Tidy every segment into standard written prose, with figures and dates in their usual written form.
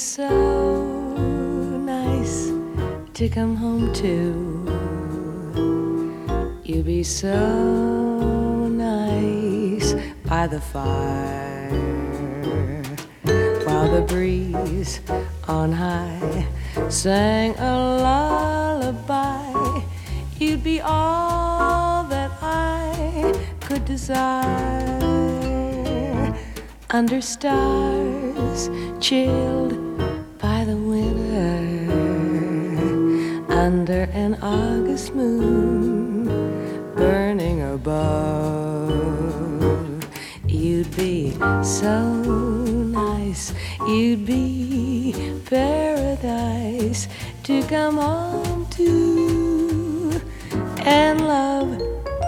so nice to come home to. You'd be so nice by the fire, while the breeze on high sang a lullaby. You'd be all that I could desire, under stars chilled by the winter, under an August moon burning above. You'd be so nice, you'd be paradise to come home to and love.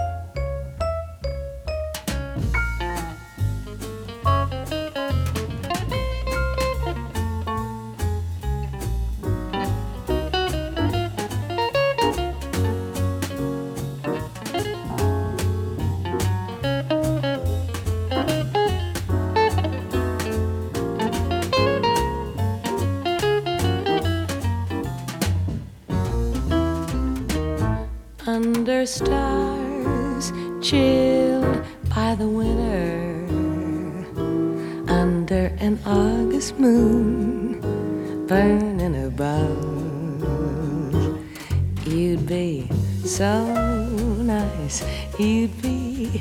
Under stars chilled by the winter, under an August moon burning above. You'd be so nice, you'd be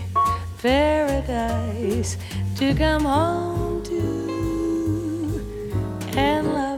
paradise to come home to and love.